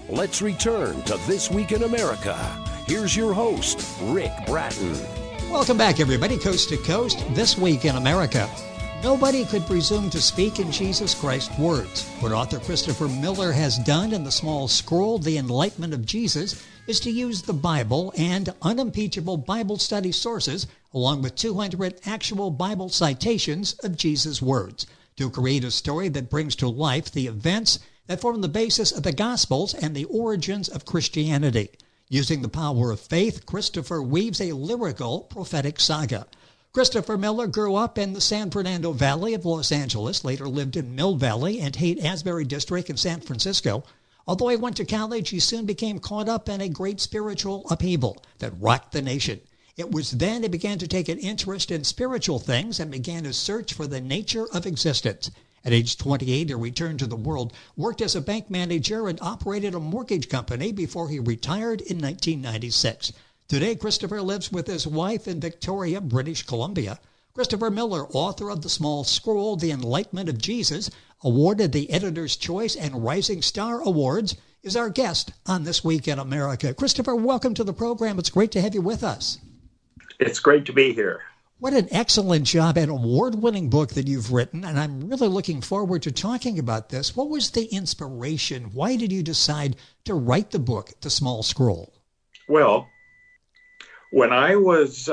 Let's return to This Week in America. Here's your host, Rick Bratton. Welcome back, everybody, coast to coast. This Week in America. Nobody could presume to speak in Jesus Christ's words. What author Christopher Miller has done in the small scroll, The Enlightenment of Jesus, is to use the Bible and unimpeachable Bible study sources, along with 200 actual Bible citations of Jesus' words, to create a story that brings to life the events that form the basis of the Gospels and the origins of Christianity. Using the power of faith, Christopher weaves a lyrical, prophetic saga. Christopher Miller grew up in the San Fernando Valley of Los Angeles, later lived in Mill Valley and Haight-Ashbury District in San Francisco. Although he went to college, he soon became caught up in a great spiritual upheaval that rocked the nation. It was then he began to take an interest in spiritual things and began his search for the nature of existence. At age 28, he returned to the world, worked as a bank manager, and operated a mortgage company before he retired in 1996. Today, Christopher lives with his wife in Victoria, British Columbia. Christopher Miller, author of The Small Scroll, The Enlightenment of Jesus, awarded the Editor's Choice and Rising Star Awards, is our guest on This Week in America. Christopher, welcome to the program. It's great to have you with us. It's great to be here. What an excellent job, an award-winning book that you've written, and I'm really looking forward to talking about this. What was the inspiration? Why did you decide to write the book, The Small Scroll? Well, when I was,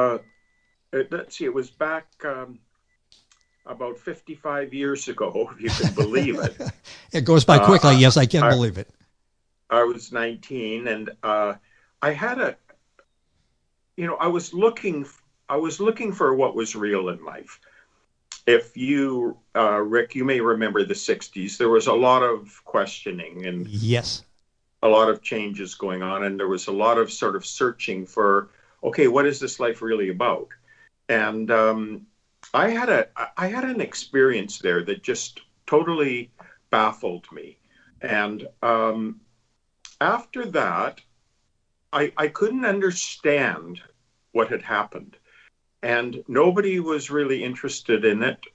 it was back about 55 years ago, if you can believe it. It goes by quickly. Yes, I can believe it. I was 19, and I had I was looking for what was real in life. If you, Rick, you may remember the 60s, there was a lot of questioning and yes, a lot of changes going on, and there was a lot of sort of searching for, okay, what is this life really about? And I had an experience there that just totally baffled me. And after that, I couldn't understand what had happened. And nobody was really interested in it.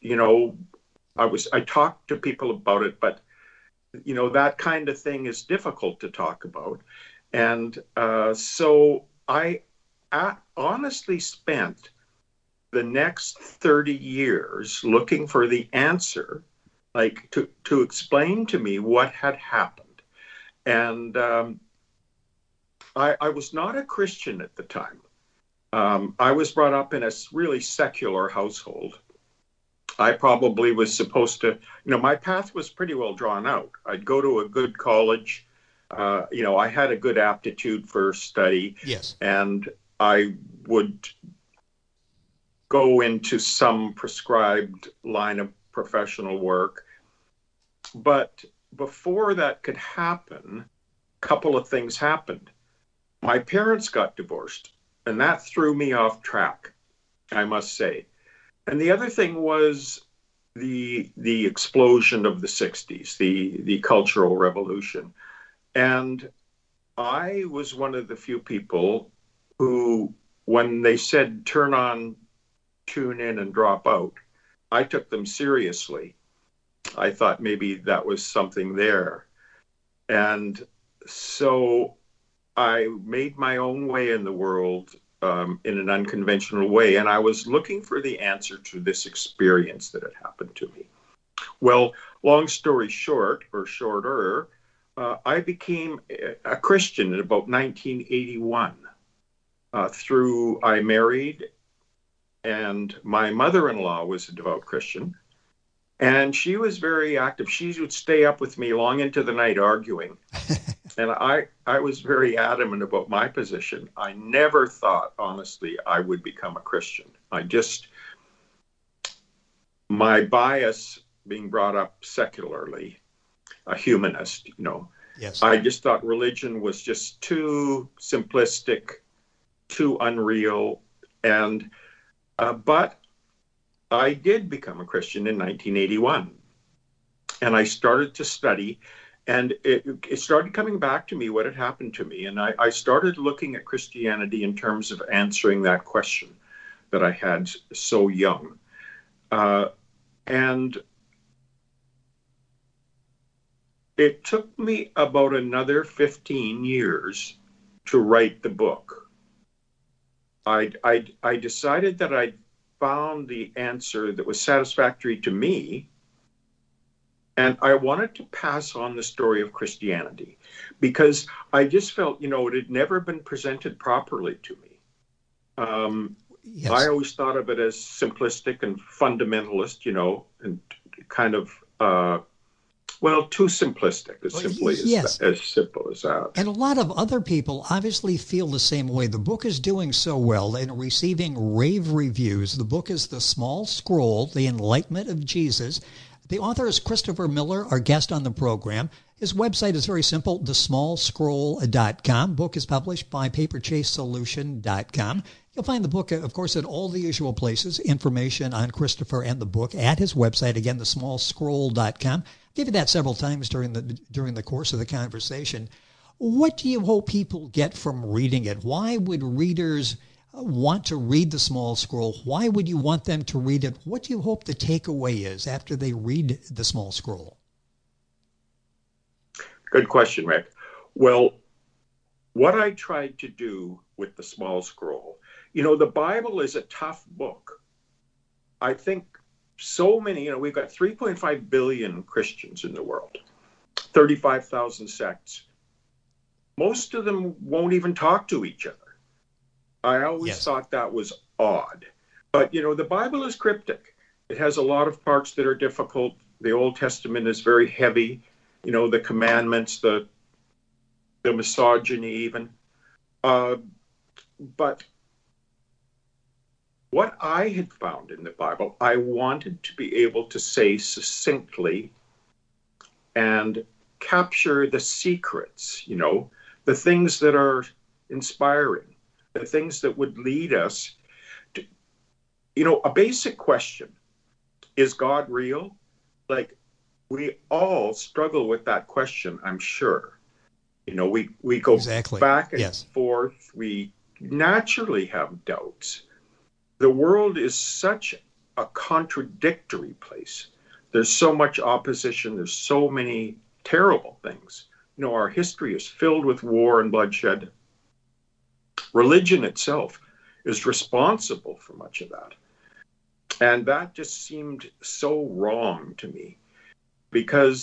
I talked to people about it, but that kind of thing is difficult to talk about. And so I honestly spent the next 30 years looking for the answer, like to explain to me what had happened. And I was not a Christian at the time. I was brought up in a really secular household. I probably was supposed to, my path was pretty well drawn out. I'd go to a good college. I had a good aptitude for study. Yes. And I would go into some prescribed line of professional work. But before that could happen, a couple of things happened. My parents got divorced, and that threw me off track, I must say. And the other thing was the explosion of the 60s, the Cultural Revolution. And I was one of the few people who, when they said turn on, tune in, and drop out, I took them seriously. I thought maybe that was something there. And so I made my own way in the world in an unconventional way. And I was looking for the answer to this experience that had happened to me. Well, long story short, or shorter, I became a Christian in about 1981. I married, and my mother-in-law was a devout Christian. And she was very active. She would stay up with me long into the night arguing. And I was very adamant about my position. I never thought, honestly, I would become a Christian. My bias, being brought up secularly, a humanist, Yes. I just thought religion was just too simplistic, too unreal. And but I did become a Christian in 1981. And I started to study. And it started coming back to me what had happened to me. And I started looking at Christianity in terms of answering that question that I had so young. And it took me about another 15 years to write the book. I decided that I'd found the answer that was satisfactory to me, and I wanted to pass on the story of Christianity because I just felt, it had never been presented properly to me. Yes. I always thought of it as simplistic and fundamentalist, and kind of, too simplistic, as simple as that. And a lot of other people obviously feel the same way. The book is doing so well and receiving rave reviews. The book is The Small Scroll, The Enlightenment of Jesus. The author is Christopher Miller, our guest on the program. His website is very simple, thesmallscroll.com. Book is published by paperchasesolution.com. You'll find the book, of course, at all the usual places. Information on Christopher and the book at his website, again, thesmallscroll.com. I'll give you that several times during the course of the conversation. What do you hope people get from reading it? Why would readers want to read The Small Scroll? Why would you want them to read it? What do you hope the takeaway is after they read The Small Scroll? Good question, Rick. Well, what I tried to do with The Small Scroll, the Bible is a tough book. I think so many, we've got 3.5 billion Christians in the world, 35,000 sects. Most of them won't even talk to each other. I always thought that was odd. But, the Bible is cryptic. It has a lot of parts that are difficult. The Old Testament is very heavy. The commandments, the misogyny even. But what I had found in the Bible, I wanted to be able to say succinctly and capture the secrets, the things that are inspiring, the things that would lead us to, a basic question, is God real? Like, we all struggle with that question, I'm sure. We go back and forth. We naturally have doubts. The world is such a contradictory place. There's so much opposition. There's so many terrible things. Our history is filled with war and bloodshed. Religion itself is responsible for much of that. And that just seemed so wrong to me because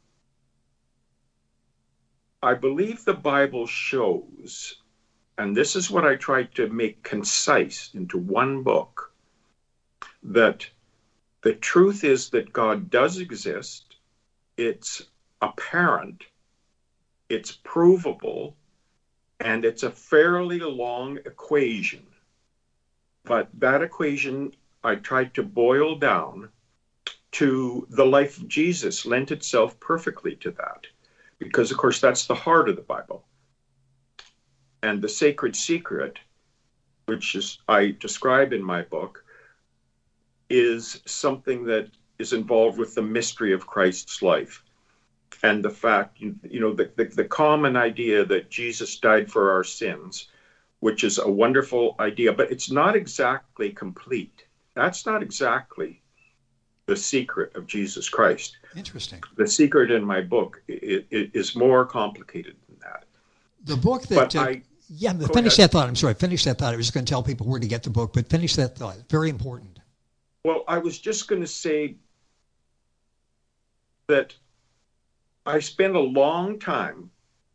I believe the Bible shows, and this is what I tried to make concise into one book, that the truth is that God does exist. It's apparent, it's provable, and it's a fairly long equation. But that equation I tried to boil down to the life of Jesus, lent itself perfectly to that. Because, of course, that's the heart of the Bible. And the sacred secret, which I describe in my book, is something that is involved with the mystery of Christ's life. And the fact, the common idea that Jesus died for our sins, which is a wonderful idea, but it's not exactly complete. That's not exactly the secret of Jesus Christ. Interesting. The secret in my book is more complicated than that. The book that... finish that thought. I'm sorry, finish that thought. I was just going to tell people where to get the book, but finish that thought. Very important. Well, I was just going to say that I spent a long time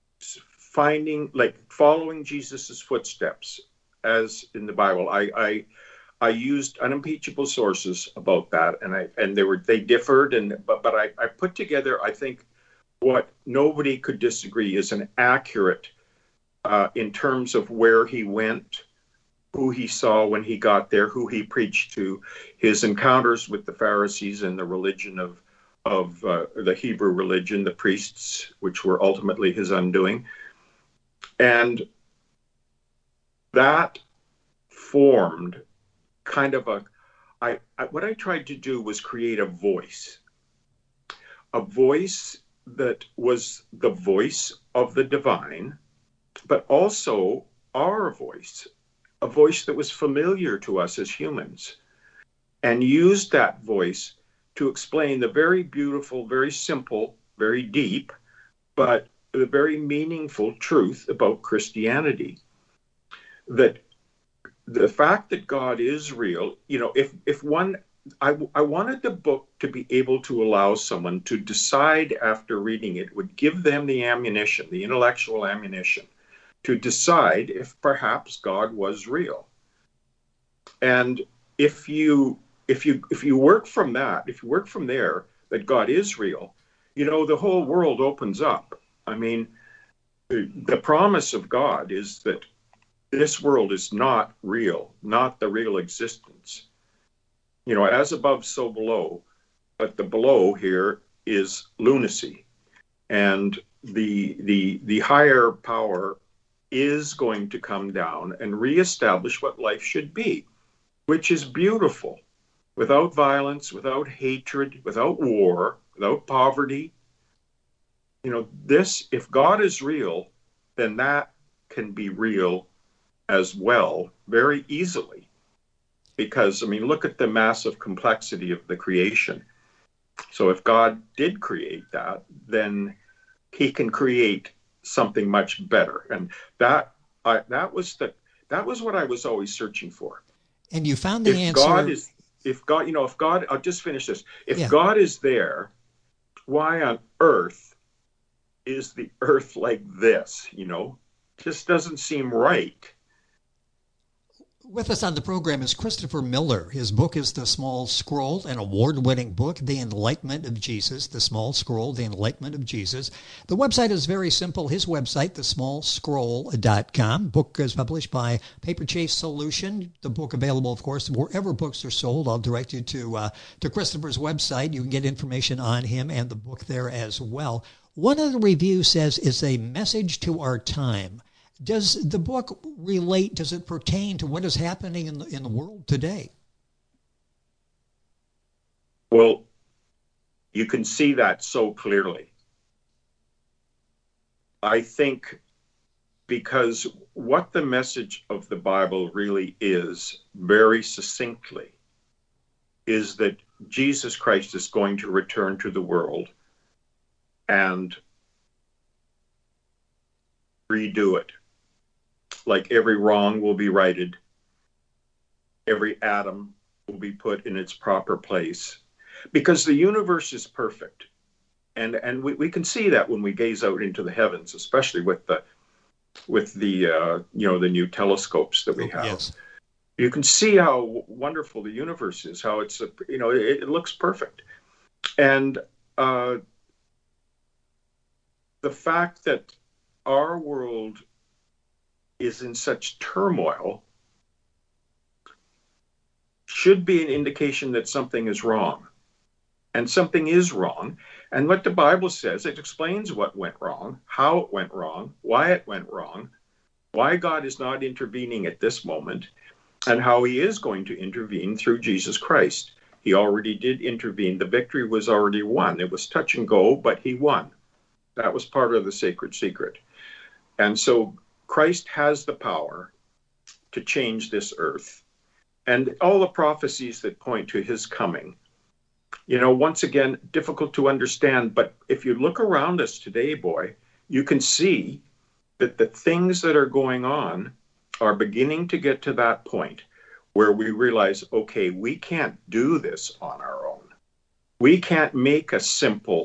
following Jesus's footsteps as in the Bible. I used unimpeachable sources about that, and they differed, but I put together, I think, what nobody could disagree is an accurate in terms of where he went, who he saw when he got there, who he preached to, his encounters with the Pharisees and the religion of the Hebrew religion, the priests, which were ultimately his undoing. And that formed kind of what I tried to do was create a voice that was the voice of the divine, but also our voice, a voice that was familiar to us as humans, and used that voice to explain the very beautiful, very simple, very deep, but the very meaningful truth about Christianity, that the fact that God is real, I wanted the book to be able to allow someone to decide after reading it, would give them the ammunition, the intellectual ammunition, to decide if perhaps God was real. And if you work from that, if you work from there, that God is real, the whole world opens up. I mean, the promise of God is that this world is not real, not the real existence. As above, so below, but the below here is lunacy. And the higher power is going to come down and reestablish what life should be, which is beautiful, without violence, without hatred, without war, without poverty. If God is real, then that can be real as well very easily. Because, look at the massive complexity of the creation. So if God did create that, then he can create something much better. And that was what I was always searching for. And you found the answer. If God, I'll just finish this. If God is there, why on earth is the earth like this? Just doesn't seem right. With us on the program is Christopher Miller. His book is The Small Scroll, an award-winning book, The Enlightenment of Jesus. The Small Scroll, The Enlightenment of Jesus. The website is very simple. His website, thesmallscroll.com. Book is published by Paperchase Solution. The book available, of course, wherever books are sold. I'll direct you to Christopher's website. You can get information on him and the book there as well. One of the reviews says it's a message to our time. Does the book relate, does it pertain to what is happening in the world today? Well, you can see that so clearly. I think because what the message of the Bible really is, very succinctly, is that Jesus Christ is going to return to the world and redo it. Like every wrong will be righted, every atom will be put in its proper place, because the universe is perfect, and we can see that when we gaze out into the heavens, especially with the new telescopes that we have. Yes. You can see how wonderful the universe is, how it's it looks perfect, and the fact that our world is in such turmoil should be an indication that something is wrong. And something is wrong. And what the Bible says, it explains what went wrong, how it went wrong, why it went wrong, why God is not intervening at this moment, and how he is going to intervene through Jesus Christ. He already did intervene. The victory was already won. It was touch and go, but he won. That was part of the sacred secret. And so Christ has the power to change this earth, and all the prophecies that point to his coming. Once again, difficult to understand, but if you look around us today, boy, you can see that the things that are going on are beginning to get to that point where we realize, okay, we can't do this on our own. We can't make a simple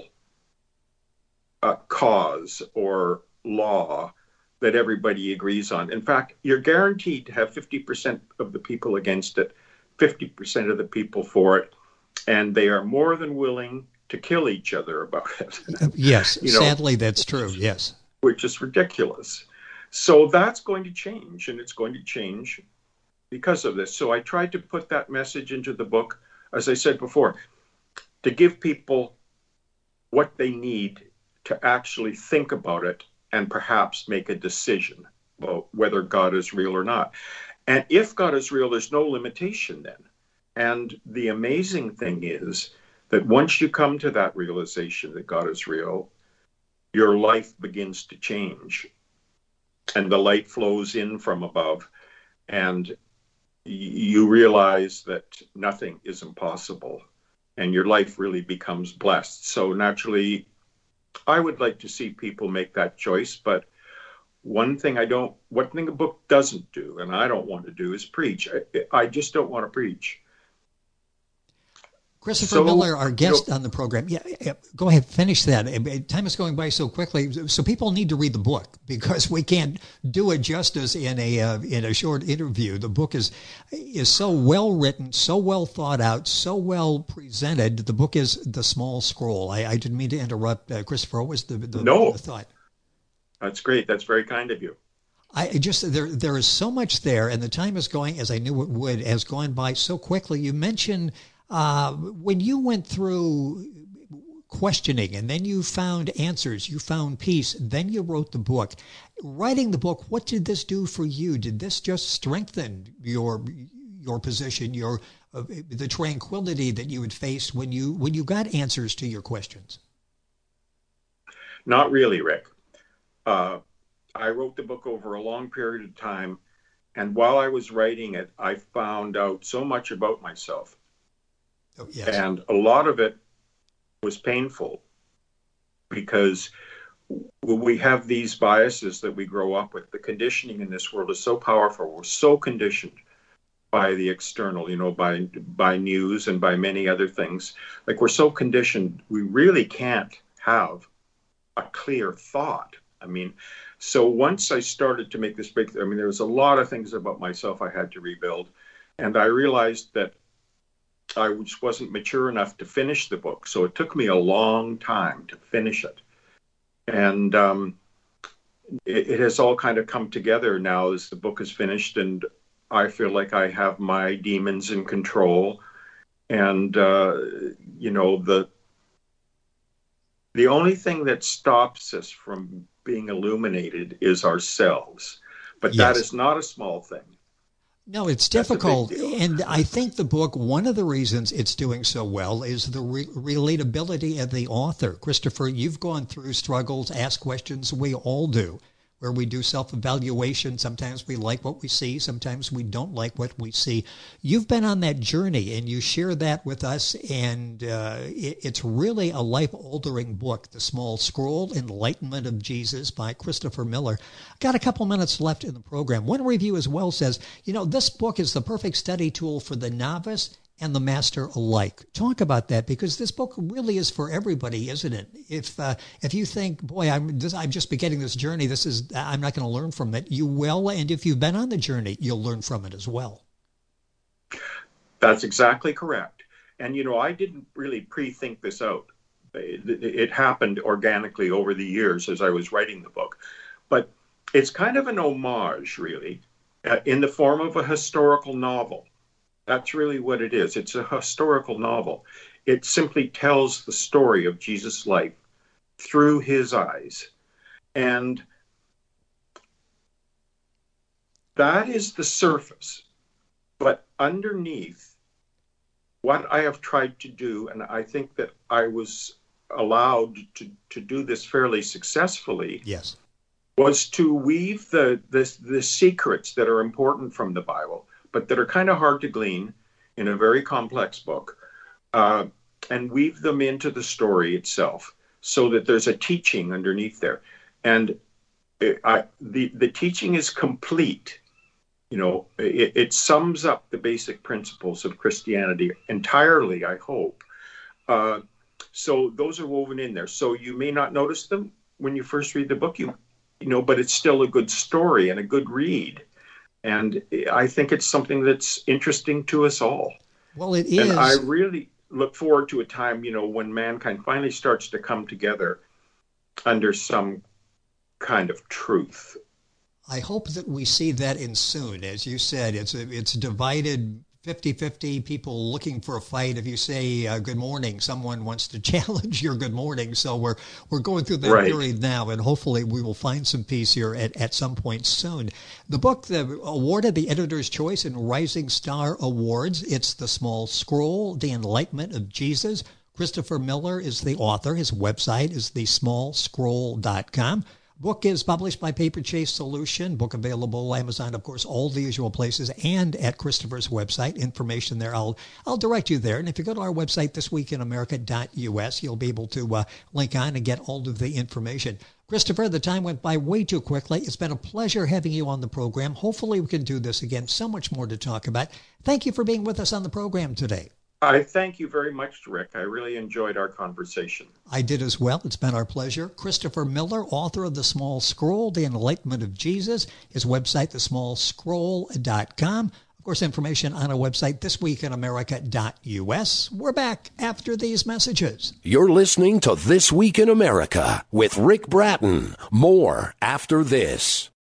cause or law that everybody agrees on. In fact, you're guaranteed to have 50% of the people against it, 50% of the people for it, and they are more than willing to kill each other about it. Yes, sadly that's true, yes. Which is ridiculous. So that's going to change, and it's going to change because of this. So I tried to put that message into the book, as I said before, to give people what they need to actually think about it and perhaps make a decision about whether God is real or not. And if God is real, there's no limitation then. And the amazing thing is that once you come to that realization that God is real, your life begins to change. And the light flows in from above, and you realize that nothing is impossible, and your life really becomes blessed. So naturally, I would like to see people make that choice, but one thing a book doesn't do, and I don't want to do, is preach. I just don't want to preach. Christopher Miller, our guest on the program. Yeah, go ahead, finish that. Time is going by so quickly, so people need to read the book because we can't do it justice in a short interview. The book is so well written, so well thought out, so well presented. The book is The Small Scroll. I didn't mean to interrupt, Christopher. What was the thought? That's great. That's very kind of you. There is so much there, and the time is going, as I knew it would, has gone by so quickly. You mentioned when you went through questioning and then you found answers, you found peace, then you wrote the book. Writing the book, what did this do for you? Did this just strengthen your position, the tranquility that you had faced when you got answers to your questions? Not really, Rick. I wrote the book over a long period of time, and while I was writing it, I found out so much about myself. Oh, yes. And a lot of it was painful because we have these biases that we grow up with. The conditioning in this world is so powerful. We're so conditioned by the external, by news and by many other things. Like, we're so conditioned, we really can't have a clear thought. So once I started to make this breakthrough, there was a lot of things about myself I had to rebuild. And I realized that I just wasn't mature enough to finish the book. So it took me a long time to finish it. And it has all kind of come together now as the book is finished. And I feel like I have my demons in control. And, the only thing that stops us from being illuminated is ourselves. But yes, that is not a small thing. No, it's difficult. And I think the book, one of the reasons it's doing so well is the relatability of the author. Christopher, you've gone through struggles, asked questions. We all do, where we do self-evaluation. Sometimes we like what we see. Sometimes we don't like what we see. You've been on that journey, and you share that with us. And it's really a life-altering book, The Small Scroll, Enlightenment of Jesus by Christopher Miller. Got a couple minutes left in the program. One review as well says, this book is the perfect study tool for the novice and the master alike. Talk about that, because this book really is for everybody, isn't it? If you think, boy, I'm just beginning this journey, I'm not going to learn from it, you will. And if you've been on the journey, you'll learn from it as well. That's exactly correct. And, I didn't really pre-think this out. It happened organically over the years as I was writing the book. But it's kind of an homage, really, in the form of a historical novel. That's really what it is. It's a historical novel. It simply tells the story of Jesus' life through his eyes. And that is the surface. But underneath, what I have tried to do, and I think that I was allowed to do this fairly successfully, yes, was to weave the secrets that are important from the Bible, but that are kind of hard to glean in a very complex book, and weave them into the story itself so that there's a teaching underneath there. And the teaching is complete. It sums up the basic principles of Christianity entirely, I hope. So those are woven in there. So you may not notice them when you first read the book, but it's still a good story and a good read. And I think it's something that's interesting to us all. Well, it is. And I really look forward to a time, when mankind finally starts to come together under some kind of truth. I hope that we see that in soon. As you said, it's divided 50-50, people looking for a fight. If you say good morning, someone wants to challenge your good morning. So we're going through that period now, and hopefully we will find some peace here at some point soon. The book awarded the Editor's Choice and Rising Star Awards. It's The Small Scroll, The Enlightenment of Jesus. Christopher Miller is the author. His website is thesmallscroll.com. Book is published by Paper Chase Solution. Book available Amazon, of course, all the usual places, and at Christopher's website. Information there, I'll direct you there. And if you go to our website, thisweekinamerica.us, you'll be able to link on and get all of the information. Christopher, the time went by way too quickly. It's been a pleasure having you on the program. Hopefully we can do this again. So much more to talk about. Thank you for being with us on the program today. I thank you very much, Rick. I really enjoyed our conversation. I did as well. It's been our pleasure. Christopher Miller, author of The Small Scroll, The Enlightenment of Jesus. His website, thesmallscroll.com. Of course, information on our website, thisweekinamerica.us. We're back after these messages. You're listening to This Week in America with Rick Bratton. More after this.